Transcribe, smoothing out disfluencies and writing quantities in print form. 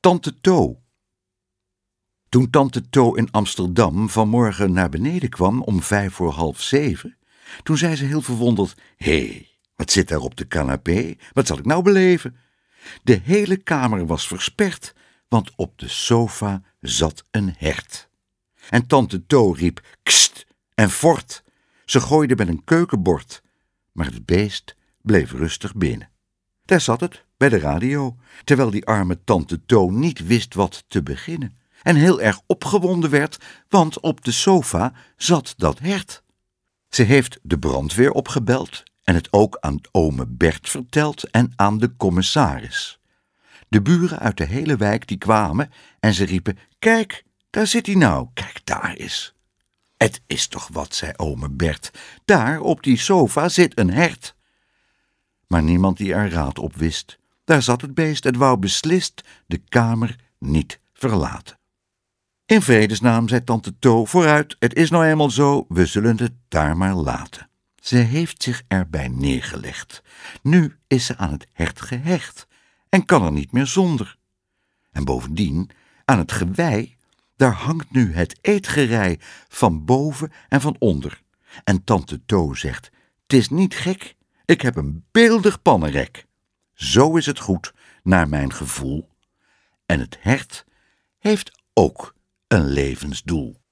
Tante To. Toen tante To in Amsterdam vanmorgen naar beneden kwam om 6:55, toen zei ze heel verwonderd: Hé, wat zit daar op de canapé? Wat zal ik nou beleven? De hele kamer was versperd, want op de sofa zat een hert. En tante To riep kst en fort. Ze gooide met een keukenbord, maar het beest bleef rustig binnen. Daar zat het, bij de radio, terwijl die arme tante To niet wist wat te beginnen en heel erg opgewonden werd, want op de sofa zat dat hert. Ze heeft de brandweer opgebeld en het ook aan ome Bert verteld en aan de commissaris. De buren uit de hele wijk die kwamen en ze riepen: Kijk, daar zit hij nou, kijk daar eens. Het is toch wat, zei ome Bert, daar op die sofa zit een hert. Maar niemand die er raad op wist. Daar zat het beest en wou beslist de kamer niet verlaten. In vredesnaam, zei tante To, vooruit, het is nou eenmaal zo, we zullen het daar maar laten. Ze heeft zich erbij neergelegd. Nu is ze aan het hert gehecht en kan er niet meer zonder. En bovendien, aan het gewei, daar hangt nu het eetgerei van boven en van onder. En tante To zegt: 'Tis niet gek, ik heb een beeldig pannenrek. Zo is het goed, naar mijn gevoel. En het hert heeft ook een levensdoel.